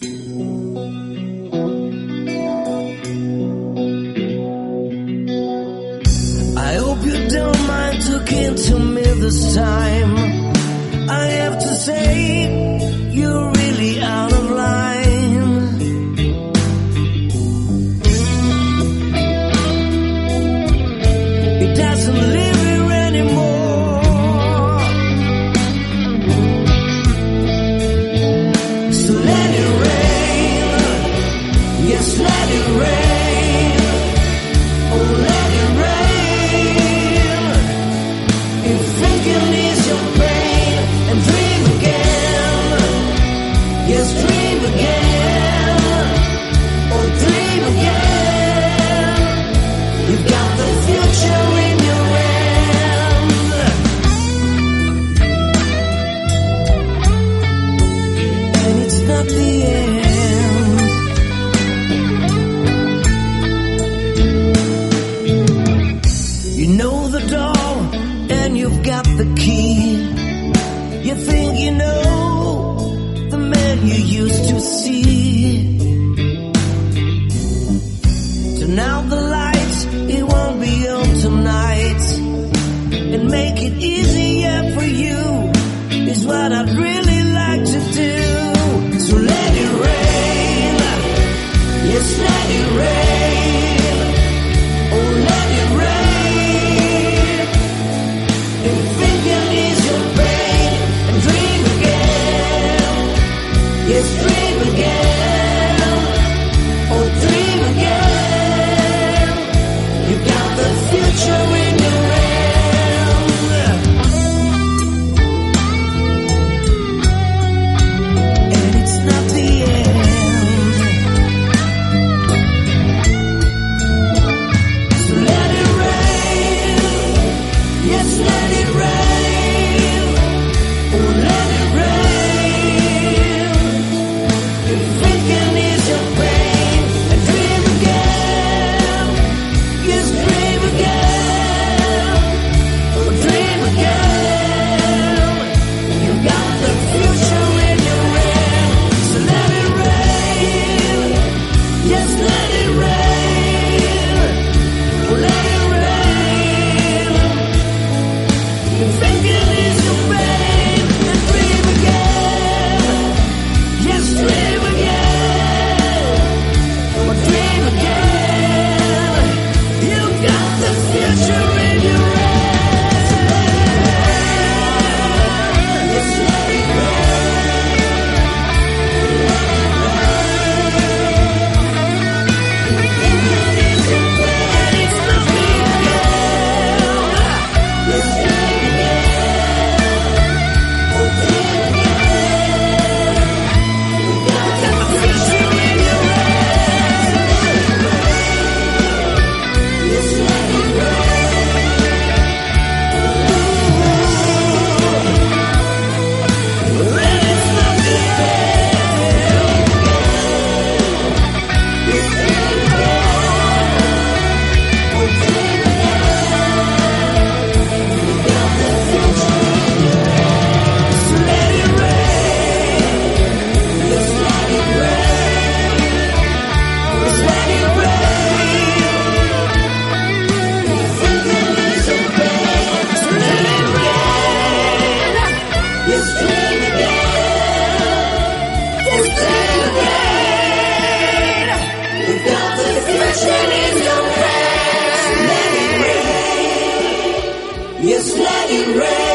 I hope you don't mind talking to me this time. I have to say, you're really out of line. It doesn't live here anymore. So let it rain. Yes, let it rain. Oh, let it rain. If thinking is your pain, and dream again. Yes, dream again. Oh, dream again. You've got the future in your hand. And it's not the end. You know the door, and you've got the key. You think you know the man you used to see. Turn out the lights, it won't be on tonight. And make it easier for you is what I'd really like to do. So let it rain. Yes, let it rain. Oh, let it rain. If thinking is your pain, and dream again. Yes, dream again. Oh, dream again. You've got the future in your hand. And it's not the end. So let it rain. Yes, let it rain. Oh, let it rain. If thinking is your pain, and dream again. Yes, dream again. Oh, dream again. You got the future in your hand. So let it rain. Yes, let it rain. Oh, let it rain. If thinking is your pain, and dream again. Yes, dream again. Oh, dream again. You got the future in your hands. Yes, let it rain. It's not the end. Yes, dream again. Oh, dream again. You got the future in your hands. Yes, let it rain. Well, it's not the end. Yes, dream again. Oh, dream again. You got the future in your hands. So let it rain. Yes, let it rain. Yes, let it rain. If thinking is your pain, so let it rain. Yes, dream again. Yes, dream again. You got the future in your hands. So let it rain. Yes, let it rain.